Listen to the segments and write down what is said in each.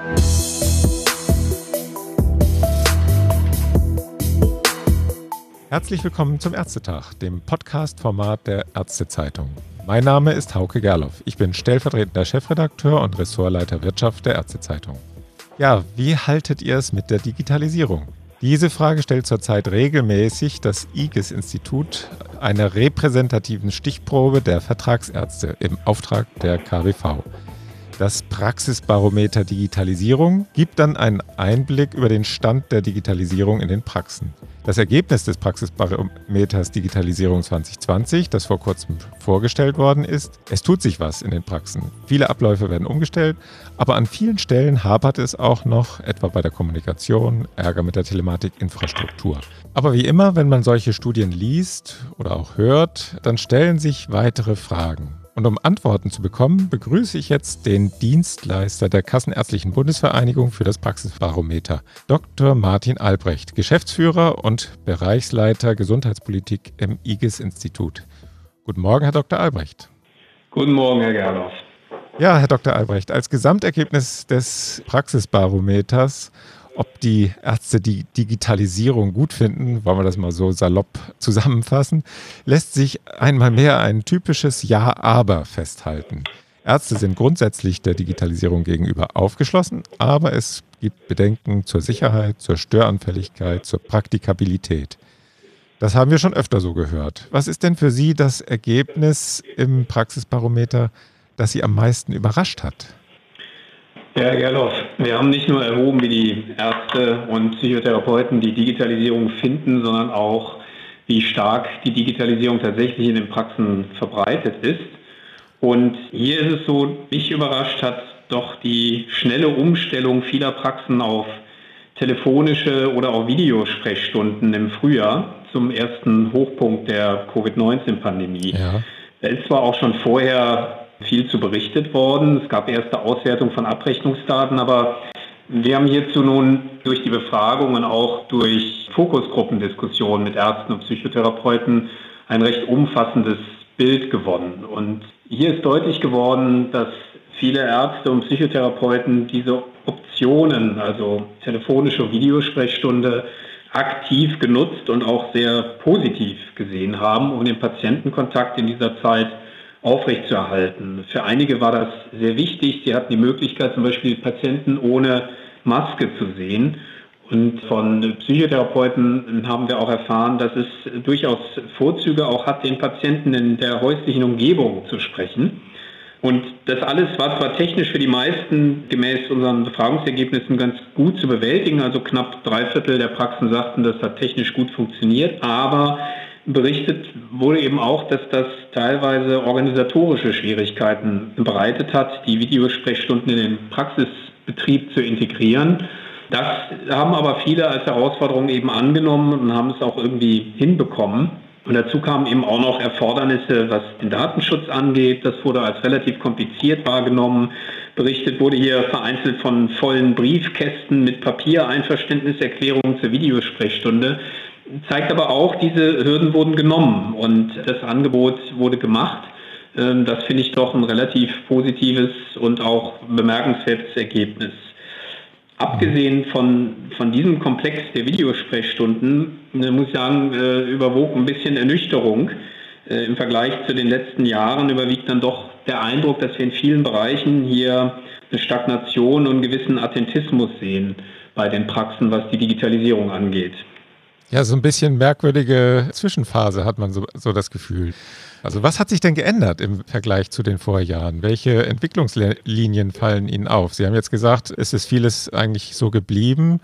Herzlich willkommen zum Ärztetag, dem Podcast-Format der Ärztezeitung. Mein Name ist Hauke Gerloff. Ich bin stellvertretender Chefredakteur und Ressortleiter Wirtschaft der Ärztezeitung. Ja, wie haltet ihr es mit der Digitalisierung? Diese Frage stellt zurzeit regelmäßig das IGES-Institut einer repräsentativen Stichprobe der Vertragsärzte im Auftrag der KBV. Das Praxisbarometer Digitalisierung gibt dann einen Einblick über den Stand der Digitalisierung in den Praxen. Das Ergebnis des Praxisbarometers Digitalisierung 2020, das vor kurzem vorgestellt worden ist: Es tut sich was in den Praxen. Viele Abläufe werden umgestellt, aber an vielen Stellen hapert es auch noch, etwa bei der Kommunikation, Ärger mit der Telematikinfrastruktur. Aber wie immer, wenn man solche Studien liest oder auch hört, dann stellen sich weitere Fragen. Und um Antworten zu bekommen, begrüße ich jetzt den Dienstleister der Kassenärztlichen Bundesvereinigung für das Praxisbarometer, Dr. Martin Albrecht, Geschäftsführer und Bereichsleiter Gesundheitspolitik im IGES-Institut. Guten Morgen, Herr Dr. Albrecht. Guten Morgen, Herr Gerloff. Ja, Herr Dr. Albrecht, als Gesamtergebnis des Praxisbarometers, ob die Ärzte die Digitalisierung gut finden, wollen wir das mal so salopp zusammenfassen, lässt sich einmal mehr ein typisches Ja-Aber festhalten. Ärzte sind grundsätzlich der Digitalisierung gegenüber aufgeschlossen, aber es gibt Bedenken zur Sicherheit, zur Störanfälligkeit, zur Praktikabilität. Das haben wir schon öfter so gehört. Was ist denn für Sie das Ergebnis im Praxisbarometer, das Sie am meisten überrascht hat? Ja, Herr Gerloff, wir haben nicht nur erhoben, wie die Ärzte und Psychotherapeuten die Digitalisierung finden, sondern auch, wie stark die Digitalisierung tatsächlich in den Praxen verbreitet ist. Und hier ist es so, mich überrascht hat doch die schnelle Umstellung vieler Praxen auf telefonische oder auch Videosprechstunden im Frühjahr zum ersten Hochpunkt der Covid-19-Pandemie. Ja. Da ist zwar auch schon vorher viel zu berichtet worden. Es gab erste Auswertung von Abrechnungsdaten, aber wir haben hierzu nun durch die Befragung und auch durch Fokusgruppendiskussionen mit Ärzten und Psychotherapeuten ein recht umfassendes Bild gewonnen. Und hier ist deutlich geworden, dass viele Ärzte und Psychotherapeuten diese Optionen, also telefonische Videosprechstunde, aktiv genutzt und auch sehr positiv gesehen haben, um den Patientenkontakt in dieser Zeit aufrechtzuerhalten. Für einige war das sehr wichtig. Sie hatten die Möglichkeit, zum Beispiel Patienten ohne Maske zu sehen. Und von Psychotherapeuten haben wir auch erfahren, dass es durchaus Vorzüge auch hat, den Patienten in der häuslichen Umgebung zu sprechen. Und das alles war zwar technisch für die meisten gemäß unseren Befragungsergebnissen ganz gut zu bewältigen. Also knapp 3/4 der Praxen sagten, das hat technisch gut funktioniert. Aber berichtet wurde eben auch, dass das teilweise organisatorische Schwierigkeiten bereitet hat, die Videosprechstunden in den Praxisbetrieb zu integrieren. Das haben aber viele als Herausforderung eben angenommen und haben es auch irgendwie hinbekommen. Und dazu kamen eben auch noch Erfordernisse, was den Datenschutz angeht. Das wurde als relativ kompliziert wahrgenommen. Berichtet wurde hier vereinzelt von vollen Briefkästen mit Papiereinverständniserklärungen zur Videosprechstunde. Zeigt aber auch, diese Hürden wurden genommen und das Angebot wurde gemacht. Das finde ich doch ein relativ positives und auch bemerkenswertes Ergebnis. Abgesehen von diesem Komplex der Videosprechstunden, muss ich sagen, überwog ein bisschen Ernüchterung. Im Vergleich zu den letzten Jahren überwiegt dann doch der Eindruck, dass wir in vielen Bereichen hier eine Stagnation und einen gewissen Attentismus sehen bei den Praxen, was die Digitalisierung angeht. Ja, so ein bisschen merkwürdige Zwischenphase hat man so das Gefühl. Also was hat sich denn geändert im Vergleich zu den Vorjahren? Welche Entwicklungslinien fallen Ihnen auf? Sie haben jetzt gesagt, es ist vieles eigentlich so geblieben,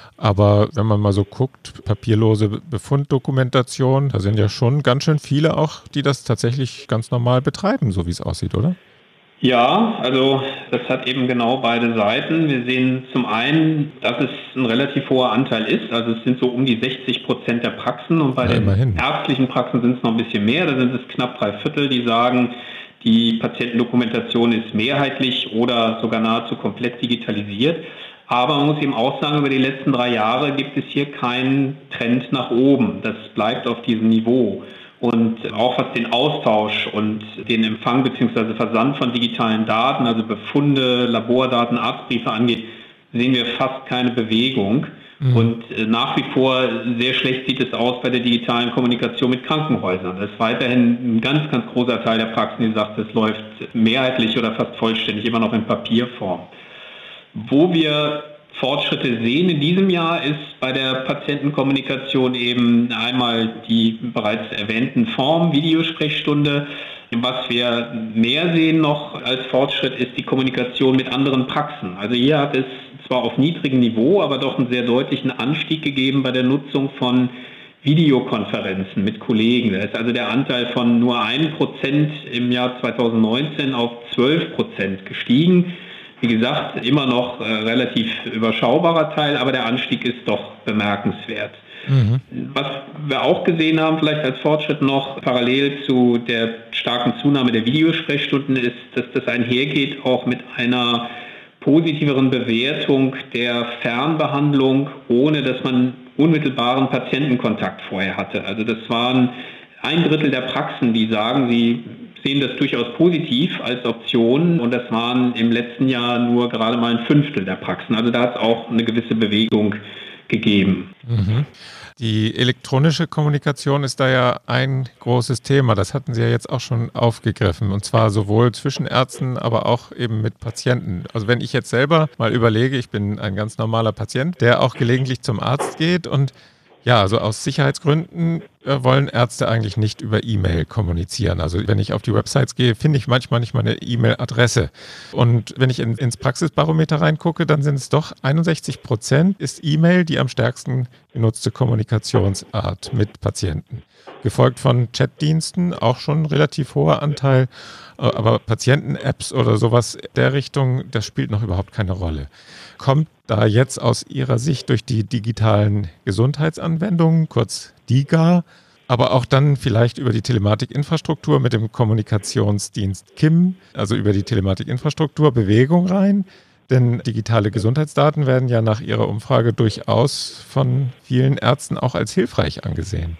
aber wenn man mal so guckt, papierlose Befunddokumentation, da sind ja schon ganz schön viele auch, die das tatsächlich ganz normal betreiben, so wie es aussieht, oder? Ja, also das hat eben genau beide Seiten. Wir sehen zum einen, dass es ein relativ hoher Anteil ist. Also es sind so um die 60% der Praxen und bei den ärztlichen Praxen sind es noch ein bisschen mehr. Da sind es knapp 3/4, die sagen, die Patientendokumentation ist mehrheitlich oder sogar nahezu komplett digitalisiert. Aber man muss eben auch sagen, über die letzten 3 Jahre gibt es hier keinen Trend nach oben. Das bleibt auf diesem Niveau. Und auch was den Austausch und den Empfang bzw. Versand von digitalen Daten, also Befunde, Labordaten, Arztbriefe angeht, sehen wir fast keine Bewegung. Und nach wie vor sehr schlecht sieht es aus bei der digitalen Kommunikation mit Krankenhäusern. Das ist weiterhin ein ganz, ganz großer Teil der Praxen, die sagt, es läuft mehrheitlich oder fast vollständig immer noch in Papierform. Wo wir Fortschritte sehen in diesem Jahr ist bei der Patientenkommunikation eben einmal die bereits erwähnten Formen, Videosprechstunde. Was wir mehr sehen noch als Fortschritt ist die Kommunikation mit anderen Praxen. Also hier hat es zwar auf niedrigem Niveau, aber doch einen sehr deutlichen Anstieg gegeben bei der Nutzung von Videokonferenzen mit Kollegen. Da ist also der Anteil von nur 1% im Jahr 2019 auf 12% gestiegen. Wie gesagt, immer noch relativ überschaubarer Teil, aber der Anstieg ist doch bemerkenswert. Was wir auch gesehen haben, vielleicht als Fortschritt noch parallel zu der starken Zunahme der Videosprechstunden, ist, dass das einhergeht auch mit einer positiveren Bewertung der Fernbehandlung, ohne dass man unmittelbaren Patientenkontakt vorher hatte. Also das waren 1/3 der Praxen, die sagen, sie sehen das durchaus positiv als Option, und das waren im letzten Jahr nur gerade mal 1/5 der Praxen. Also da hat es auch eine gewisse Bewegung gegeben. Die elektronische Kommunikation ist da ja ein großes Thema. Das hatten Sie ja jetzt auch schon aufgegriffen. Und zwar sowohl zwischen Ärzten, aber auch eben mit Patienten. Also wenn ich jetzt selber mal überlege, ich bin ein ganz normaler Patient, der auch gelegentlich zum Arzt geht, und ja, also aus Sicherheitsgründen wollen Ärzte eigentlich nicht über E-Mail kommunizieren. Also wenn ich auf die Websites gehe, finde ich manchmal nicht meine E-Mail-Adresse. Und wenn ich ins Praxisbarometer reingucke, dann sind es doch 61% ist E-Mail die am stärksten genutzte Kommunikationsart mit Patienten. Gefolgt von Chatdiensten, auch schon ein relativ hoher Anteil. Aber Patienten-Apps oder sowas der Richtung, das spielt noch überhaupt keine Rolle. Kommt da jetzt aus Ihrer Sicht durch die digitalen Gesundheitsanwendungen, kurz DiGA, aber auch dann vielleicht über die Telematikinfrastruktur mit dem Kommunikationsdienst KIM, also über die Telematikinfrastruktur, Bewegung rein? Denn digitale Gesundheitsdaten werden ja nach Ihrer Umfrage durchaus von vielen Ärzten auch als hilfreich angesehen.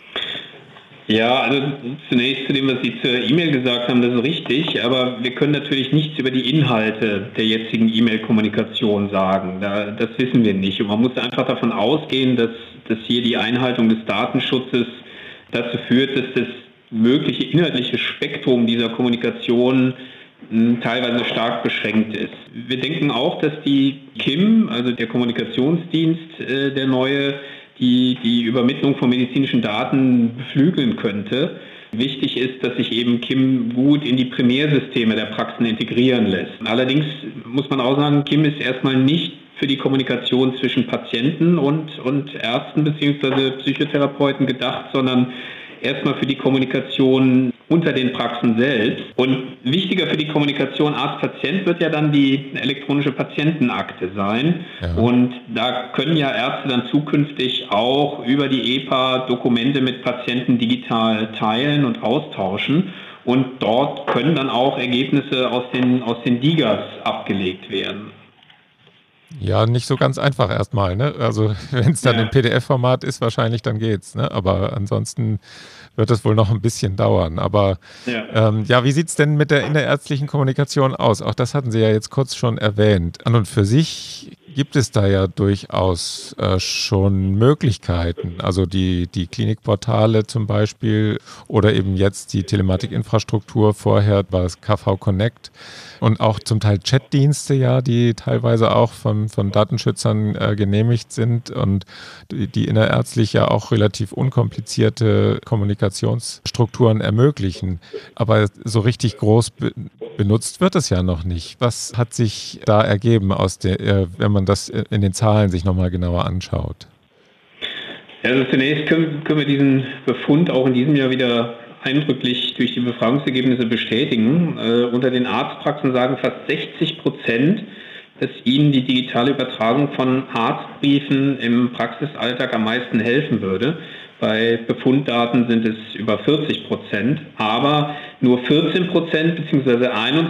Ja, also zunächst zu dem, was Sie zur E-Mail gesagt haben, das ist richtig, aber wir können natürlich nichts über die Inhalte der jetzigen E-Mail-Kommunikation sagen. Das wissen wir nicht. Und man muss einfach davon ausgehen, dass hier die Einhaltung des Datenschutzes dazu führt, dass das mögliche inhaltliche Spektrum dieser Kommunikation teilweise stark beschränkt ist. Wir denken auch, dass die KIM, also der Kommunikationsdienst, der neue, die Übermittlung von medizinischen Daten beflügeln könnte. Wichtig ist, dass sich eben KIM gut in die Primärsysteme der Praxen integrieren lässt. Allerdings muss man auch sagen, KIM ist erstmal nicht für die Kommunikation zwischen Patienten und Ärzten bzw. Psychotherapeuten gedacht, sondern erstmal für die Kommunikation unter den Praxen selbst. Und wichtiger für die Kommunikation Arzt-Patient wird ja dann die elektronische Patientenakte sein. Ja. Und da können ja Ärzte dann zukünftig auch über die EPA Dokumente mit Patienten digital teilen und austauschen. Und dort können dann auch Ergebnisse aus den DiGAs abgelegt werden. Ja, nicht so ganz einfach erstmal, ne? Also wenn es dann im PDF-Format ist, wahrscheinlich dann geht's, ne? Aber ansonsten wird es wohl noch ein bisschen dauern. Aber wie sieht es denn mit der innerärztlichen Kommunikation aus? Auch das hatten Sie ja jetzt kurz schon erwähnt. An und für sich gibt es da ja durchaus schon Möglichkeiten. Also die Klinikportale zum Beispiel oder eben jetzt die Telematikinfrastruktur, vorher war es KV Connect und auch zum Teil Chatdienste ja, die teilweise auch von Datenschützern genehmigt sind und die innerärztlich ja auch relativ unkomplizierte Kommunikationsstrukturen ermöglichen. Aber so richtig groß benutzt wird es ja noch nicht. Was hat sich da ergeben wenn man das in den Zahlen sich nochmal genauer anschaut? Also zunächst können wir diesen Befund auch in diesem Jahr wieder eindrücklich durch die Befragungsergebnisse bestätigen. Unter den Arztpraxen sagen fast 60%, dass ihnen die digitale Übertragung von Arztbriefen im Praxisalltag am meisten helfen würde. Bei Befunddaten sind es über 40%, aber nur 14% bzw.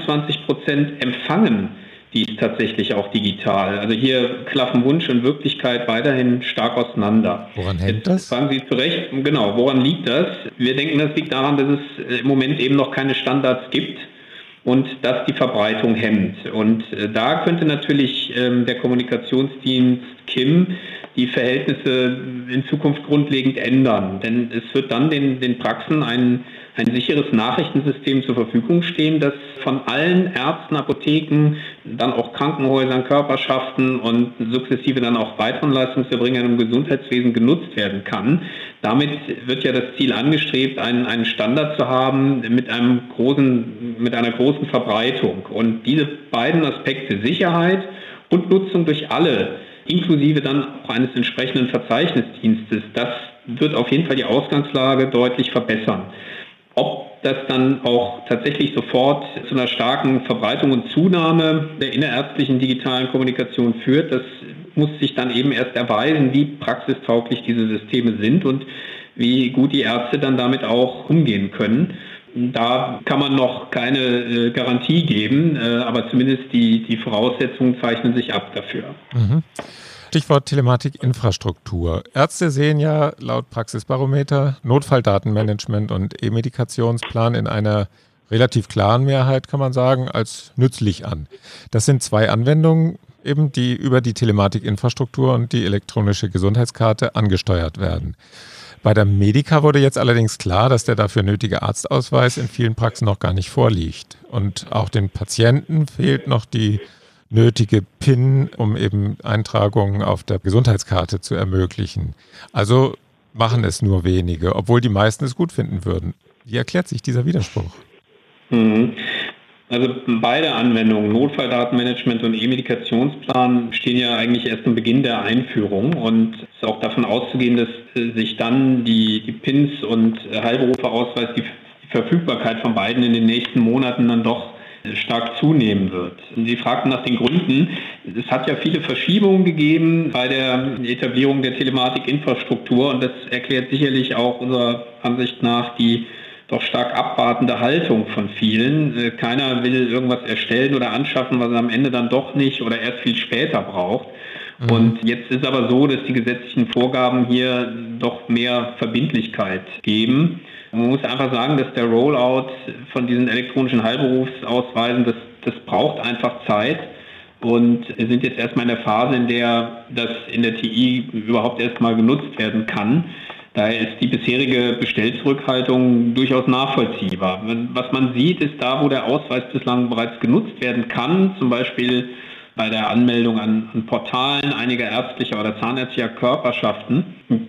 21% empfangen dies tatsächlich auch digital. Also hier klaffen Wunsch und Wirklichkeit weiterhin stark auseinander. Woran hängt das? Fragen Sie zu Recht, genau, woran liegt das? Wir denken, das liegt daran, dass es im Moment eben noch keine Standards gibt und das die Verbreitung hemmt. Und da könnte natürlich der Kommunikationsdienst KIM die Verhältnisse in Zukunft grundlegend ändern. Denn es wird dann den Praxen ein sicheres Nachrichtensystem zur Verfügung stehen, das von allen Ärzten, Apotheken, dann auch Krankenhäusern, Körperschaften und sukzessive dann auch weiteren Leistungserbringern im Gesundheitswesen genutzt werden kann. Damit wird ja das Ziel angestrebt, einen Standard zu haben mit einer großen Verbreitung. Und diese beiden Aspekte, Sicherheit und Nutzung durch alle, inklusive dann auch eines entsprechenden Verzeichnisdienstes, das wird auf jeden Fall die Ausgangslage deutlich verbessern. Ob das dann auch tatsächlich sofort zu einer starken Verbreitung und Zunahme der innerärztlichen digitalen Kommunikation führt, das muss sich dann eben erst erweisen, wie praxistauglich diese Systeme sind und wie gut die Ärzte dann damit auch umgehen können. Da kann man noch keine Garantie geben, aber zumindest die Voraussetzungen zeichnen sich ab dafür. Mhm. Stichwort Telematikinfrastruktur. Ärzte sehen ja laut Praxisbarometer Notfalldatenmanagement und E-Medikationsplan in einer relativ klaren Mehrheit, kann man sagen, als nützlich an. Das sind zwei Anwendungen, eben die über die Telematikinfrastruktur und die elektronische Gesundheitskarte angesteuert werden. Bei der Medica wurde jetzt allerdings klar, dass der dafür nötige Arztausweis in vielen Praxen noch gar nicht vorliegt. Und auch den Patienten fehlt noch die nötige PIN, um eben Eintragungen auf der Gesundheitskarte zu ermöglichen. Also machen es nur wenige, obwohl die meisten es gut finden würden. Wie erklärt sich dieser Widerspruch? Also beide Anwendungen, Notfalldatenmanagement und E-Medikationsplan, stehen ja eigentlich erst am Beginn der Einführung und es ist auch davon auszugehen, dass sich dann die PINs und Heilberuferausweis, die Verfügbarkeit von beiden in den nächsten Monaten dann doch stark zunehmen wird. Sie fragten nach den Gründen. Es hat ja viele Verschiebungen gegeben bei der Etablierung der Telematikinfrastruktur und das erklärt sicherlich auch unserer Ansicht nach die doch stark abwartende Haltung von vielen. Keiner will irgendwas erstellen oder anschaffen, was er am Ende dann doch nicht oder erst viel später braucht. Und jetzt ist aber so, dass die gesetzlichen Vorgaben hier doch mehr Verbindlichkeit geben. Man muss einfach sagen, dass der Rollout von diesen elektronischen Heilberufsausweisen, das braucht einfach Zeit. Und wir sind jetzt erstmal in der Phase, in der das in der TI überhaupt erstmal genutzt werden kann. Daher ist die bisherige Bestellzurückhaltung durchaus nachvollziehbar. Was man sieht, ist da, wo der Ausweis bislang bereits genutzt werden kann, zum Beispiel bei der Anmeldung an Portalen einiger ärztlicher oder zahnärztlicher Körperschaften.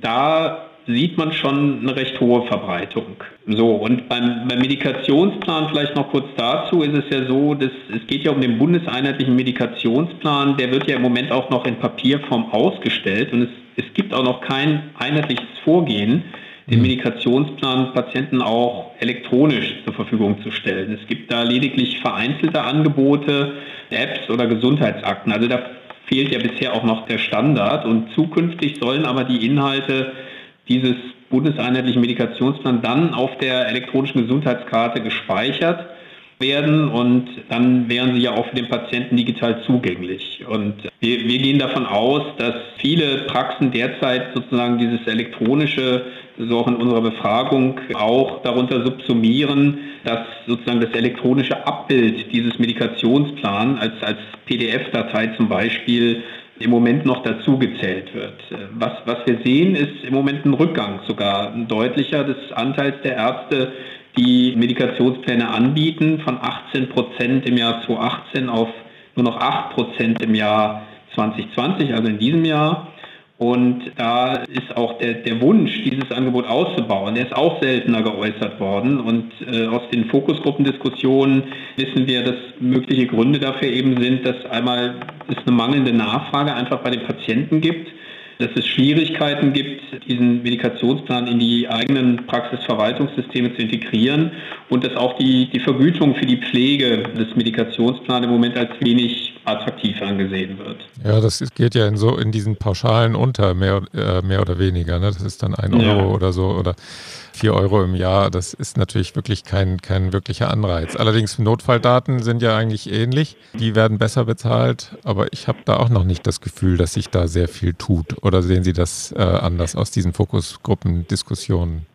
Da sieht man schon eine recht hohe Verbreitung. So, und beim Medikationsplan vielleicht noch kurz dazu, ist es ja so, dass es geht ja um den bundeseinheitlichen Medikationsplan, der wird ja im Moment auch noch in Papierform ausgestellt und es gibt auch noch kein einheitliches Vorgehen, den Medikationsplan Patienten auch elektronisch zur Verfügung zu stellen. Es gibt da lediglich vereinzelte Angebote, Apps oder Gesundheitsakten. Also da fehlt ja bisher auch noch der Standard und zukünftig sollen aber die Inhalte dieses bundeseinheitlichen Medikationsplans dann auf der elektronischen Gesundheitskarte gespeichert werden und dann wären sie ja auch für den Patienten digital zugänglich. Und wir gehen davon aus, dass viele Praxen derzeit sozusagen dieses elektronische, so auch in unserer Befragung, auch darunter subsumieren, dass sozusagen das elektronische Abbild dieses Medikationsplans als PDF-Datei zum Beispiel im Moment noch dazugezählt wird. Was wir sehen, ist im Moment ein Rückgang, sogar ein deutlicher des Anteils der Ärzte, die Medikationspläne anbieten, von 18% im Jahr 2018 auf nur noch 8% im Jahr 2020, also in diesem Jahr. Und da ist auch der Wunsch, dieses Angebot auszubauen, der ist auch seltener geäußert worden. Und aus den Fokusgruppendiskussionen wissen wir, dass mögliche Gründe dafür eben sind, dass einmal es eine mangelnde Nachfrage einfach bei den Patienten gibt, dass es Schwierigkeiten gibt, diesen Medikationsplan in die eigenen Praxisverwaltungssysteme zu integrieren und dass auch die Vergütung für die Pflege des Medikationsplans im Moment als wenig attraktiv angesehen wird. Ja, das geht ja in diesen Pauschalen unter, mehr oder weniger. Ne? Das ist dann 1 Euro oder so oder 4 Euro im Jahr. Das ist natürlich wirklich kein wirklicher Anreiz. Allerdings Notfalldaten sind ja eigentlich ähnlich. Die werden besser bezahlt, aber ich habe da auch noch nicht das Gefühl, dass sich da sehr viel tut. Oder sehen Sie das anders aus diesen Fokusgruppendiskussionen?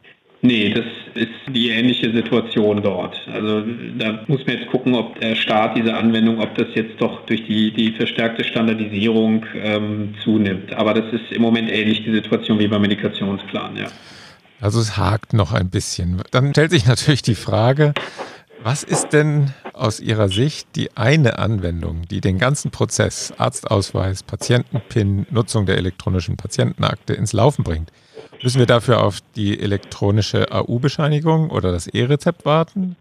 Nee, das ist die ähnliche Situation dort. Also da muss man jetzt gucken, ob der Start dieser Anwendung, ob das jetzt doch durch die verstärkte Standardisierung zunimmt. Aber das ist im Moment ähnlich die Situation wie beim Medikationsplan, ja. Also es hakt noch ein bisschen. Dann stellt sich natürlich die Frage, was ist denn aus Ihrer Sicht die eine Anwendung, die den ganzen Prozess, Arztausweis, Patientenpin, Nutzung der elektronischen Patientenakte ins Laufen bringt? Müssen wir dafür auf die elektronische AU-Bescheinigung oder das E-Rezept warten?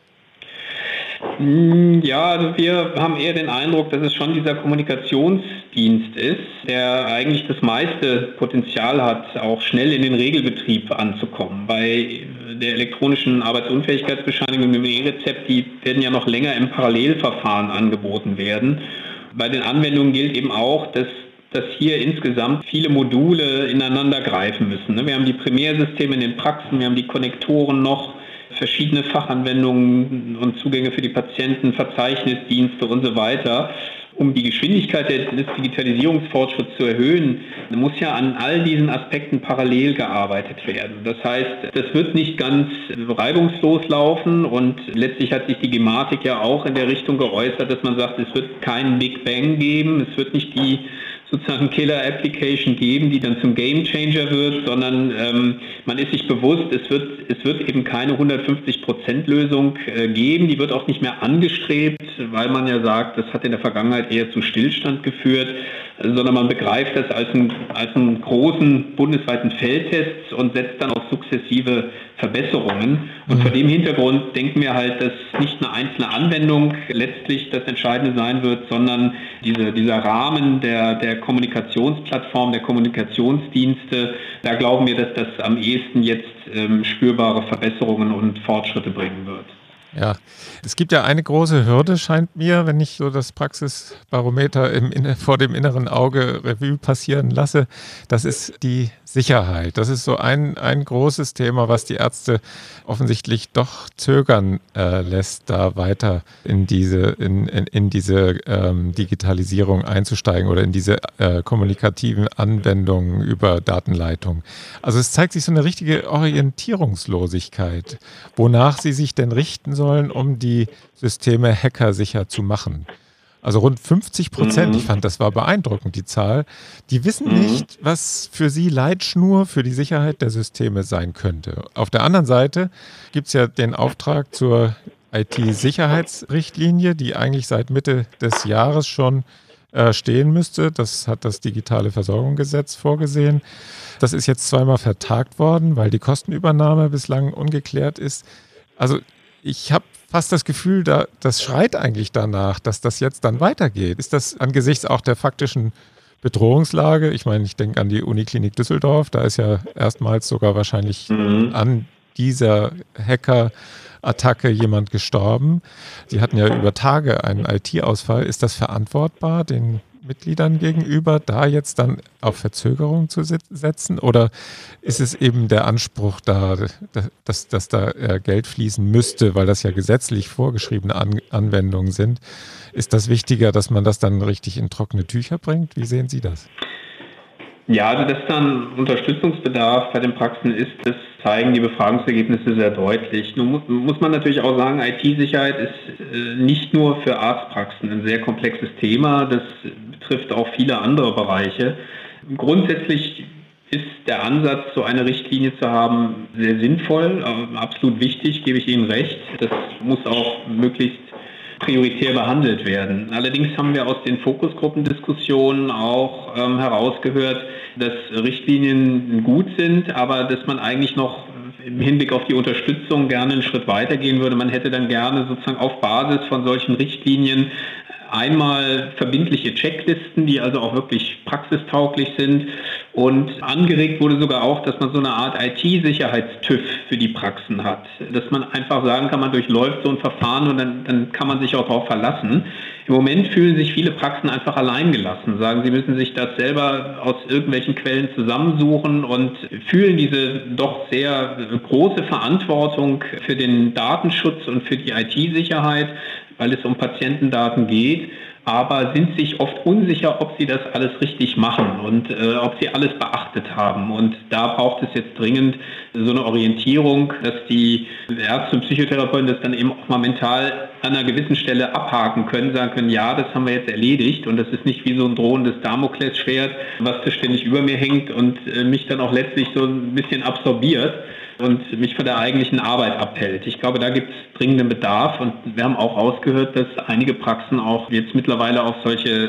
Ja, also wir haben eher den Eindruck, dass es schon dieser Kommunikationsdienst ist, der eigentlich das meiste Potenzial hat, auch schnell in den Regelbetrieb anzukommen. Bei der elektronischen Arbeitsunfähigkeitsbescheinigung mit dem E-Rezept, die werden ja noch länger im Parallelverfahren angeboten werden. Bei den Anwendungen gilt eben auch, dass hier insgesamt viele Module ineinander greifen müssen. Wir haben die Primärsysteme in den Praxen, wir haben die Konnektoren noch, verschiedene Fachanwendungen und Zugänge für die Patienten, Verzeichnisdienste und so weiter. Um die Geschwindigkeit des Digitalisierungsfortschritts zu erhöhen, muss ja an all diesen Aspekten parallel gearbeitet werden. Das heißt, das wird nicht ganz reibungslos laufen und letztlich hat sich die Gematik ja auch in der Richtung geäußert, dass man sagt, es wird keinen Big Bang geben, es wird nicht die sozusagen Killer-Application geben, die dann zum Game-Changer wird, sondern man ist sich bewusst, es wird eben keine 150%-Lösung geben, die wird auch nicht mehr angestrebt, weil man ja sagt, das hat in der Vergangenheit eher zu Stillstand geführt, sondern man begreift das als einen großen bundesweiten Feldtest und setzt dann auf sukzessive Verbesserungen. Und vor dem Hintergrund denken wir halt, dass nicht eine einzelne Anwendung letztlich das Entscheidende sein wird, sondern dieser Rahmen der Kommunikationsplattform, der Kommunikationsdienste, da glauben wir, dass das am ehesten jetzt spürbare Verbesserungen und Fortschritte bringen wird. Ja, es gibt ja eine große Hürde, scheint mir, wenn ich so das Praxisbarometer vor dem inneren Auge Revue passieren lasse. Das ist die Sicherheit. Das ist so ein großes Thema, was die Ärzte offensichtlich doch zögern lässt, da weiter in diese Digitalisierung einzusteigen oder in diese kommunikativen Anwendungen über Datenleitung. Also es zeigt sich so eine richtige Orientierungslosigkeit, wonach sie sich denn richten sollen, um die Systeme hackersicher zu machen. Also rund 50%, ich fand, das war beeindruckend, die Zahl, die wissen nicht, was für sie Leitschnur für die Sicherheit der Systeme sein könnte. Auf der anderen Seite gibt es ja den Auftrag zur IT-Sicherheitsrichtlinie, die eigentlich seit Mitte des Jahres schon stehen müsste. Das hat das Digitale Versorgungsgesetz vorgesehen. Das ist jetzt zweimal vertagt worden, weil die Kostenübernahme bislang ungeklärt ist. Also ich habe fast das Gefühl, das schreit eigentlich danach, dass das jetzt dann weitergeht. Ist das angesichts auch der faktischen Bedrohungslage? Ich meine, ich denke an die Uniklinik Düsseldorf, da ist ja erstmals sogar wahrscheinlich an dieser Hacker-Attacke jemand gestorben. Sie hatten ja über Tage einen IT-Ausfall. Ist das verantwortbar, den Mitgliedern gegenüber, da jetzt dann auf Verzögerung zu setzen? Oder ist es eben der Anspruch da, dass da Geld fließen müsste, weil das ja gesetzlich vorgeschriebene Anwendungen sind? Ist das wichtiger, dass man das dann richtig in trockene Tücher bringt? Wie sehen Sie das? Ja, also dass dann Unterstützungsbedarf bei den Praxen ist, das zeigen die Befragungsergebnisse sehr deutlich. Nun muss man natürlich auch sagen, IT-Sicherheit ist nicht nur für Arztpraxen ein sehr komplexes Thema, das betrifft auch viele andere Bereiche. Grundsätzlich ist der Ansatz, so eine Richtlinie zu haben, sehr sinnvoll, absolut wichtig, gebe ich Ihnen recht. Das muss auch möglichst prioritär behandelt werden. Allerdings haben wir aus den Fokusgruppendiskussionen auch herausgehört, dass Richtlinien gut sind, aber dass man eigentlich noch im Hinblick auf die Unterstützung gerne einen Schritt weitergehen würde. Man hätte dann gerne sozusagen auf Basis von solchen Richtlinien einmal verbindliche Checklisten, die also auch wirklich praxistauglich sind. Und angeregt wurde sogar auch, dass man so eine Art IT-Sicherheits-TÜV für die Praxen hat. Dass man einfach sagen kann, man durchläuft so ein Verfahren und dann kann man sich auch darauf verlassen. Im Moment fühlen sich viele Praxen einfach alleingelassen, sagen, sie müssen sich das selber aus irgendwelchen Quellen zusammensuchen und fühlen diese doch sehr große Verantwortung für den Datenschutz und für die IT-Sicherheit, weil es um Patientendaten geht. aber sind sich oft unsicher, ob sie das alles richtig machen und ob sie alles beachtet haben. Und da braucht es jetzt dringend so eine Orientierung, dass die Ärzte und Psychotherapeuten das dann eben auch mal mental an einer gewissen Stelle abhaken können, sagen können, ja, das haben wir jetzt erledigt und das ist nicht wie so ein drohendes Damoklesschwert, was da ständig über mir hängt und mich dann auch letztlich so ein bisschen absorbiert und mich von der eigentlichen Arbeit abhält. Ich glaube, da gibt es dringenden Bedarf und wir haben auch rausgehört, dass einige Praxen auch jetzt mittlerweile auf solche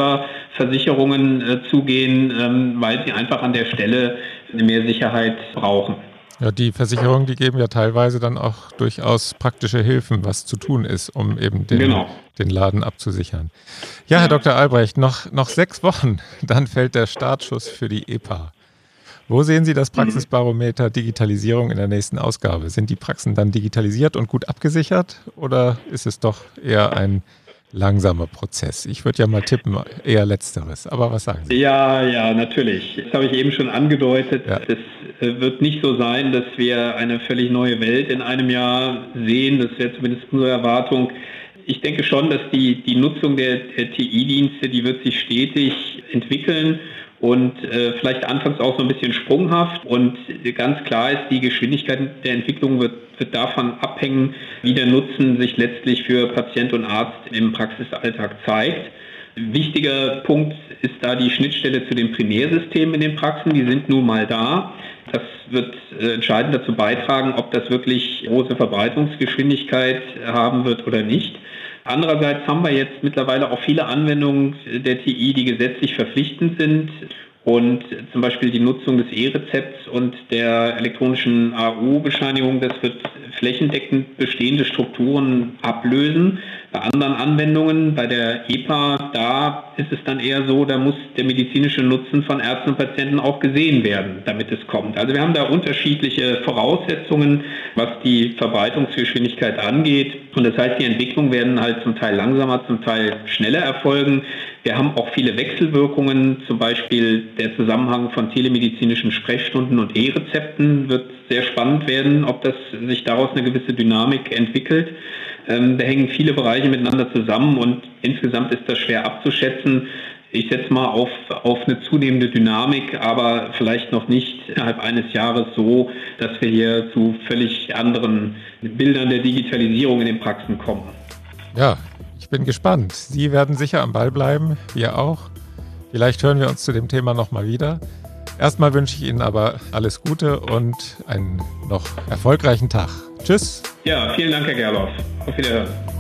Cyberversicherungen zugehen, weil sie einfach an der Stelle mehr Sicherheit brauchen. Ja, die Versicherungen, die geben ja teilweise dann auch durchaus praktische Hilfen, was zu tun ist, um eben den Laden abzusichern. Ja, Herr Dr. Albrecht, noch 6 Wochen, dann fällt der Startschuss für die EPA. Wo sehen Sie das Praxisbarometer Digitalisierung in der nächsten Ausgabe? Sind die Praxen dann digitalisiert und gut abgesichert oder ist es doch eher ein langsamer Prozess? Ich würde ja mal tippen, eher Letzteres. Aber was sagen Sie? Ja, natürlich. Das habe ich eben schon angedeutet. Ja. Es wird nicht so sein, dass wir eine völlig neue Welt in einem Jahr sehen. Das wäre zumindest unsere Erwartung. Ich denke schon, dass die Nutzung der TI-Dienste, die wird sich stetig entwickeln. Und vielleicht anfangs auch so ein bisschen sprunghaft. Und ganz klar ist, die Geschwindigkeit der Entwicklung wird davon abhängen, wie der Nutzen sich letztlich für Patient und Arzt im Praxisalltag zeigt. Wichtiger Punkt ist da die Schnittstelle zu den Primärsystemen in den Praxen. Die sind nun mal da. Das wird entscheidend dazu beitragen, ob das wirklich große Verbreitungsgeschwindigkeit haben wird oder nicht. Andererseits haben wir jetzt mittlerweile auch viele Anwendungen der TI, die gesetzlich verpflichtend sind und zum Beispiel die Nutzung des E-Rezepts und der elektronischen AU-Bescheinigung, das wird flächendeckend bestehende Strukturen ablösen. Bei anderen Anwendungen, bei der EPA, da ist es dann eher so, da muss der medizinische Nutzen von Ärzten und Patienten auch gesehen werden, damit es kommt. Also wir haben da unterschiedliche Voraussetzungen, was die Verbreitungsgeschwindigkeit angeht. Und das heißt, die Entwicklungen werden halt zum Teil langsamer, zum Teil schneller erfolgen. Wir haben auch viele Wechselwirkungen, zum Beispiel der Zusammenhang von telemedizinischen Sprechstunden und E-Rezepten wird sehr spannend werden, ob das sich daraus eine gewisse Dynamik entwickelt. Da hängen viele Bereiche miteinander zusammen und insgesamt ist das schwer abzuschätzen. Ich setze mal auf eine zunehmende Dynamik, aber vielleicht noch nicht innerhalb eines Jahres so, dass wir hier zu völlig anderen Bildern der Digitalisierung in den Praxen kommen. Ja, ich bin gespannt. Sie werden sicher am Ball bleiben, wir auch. Vielleicht hören wir uns zu dem Thema nochmal wieder. Erstmal wünsche ich Ihnen aber alles Gute und einen noch erfolgreichen Tag. Tschüss. Ja, vielen Dank, Herr Gerloff. Auf Wiederhören.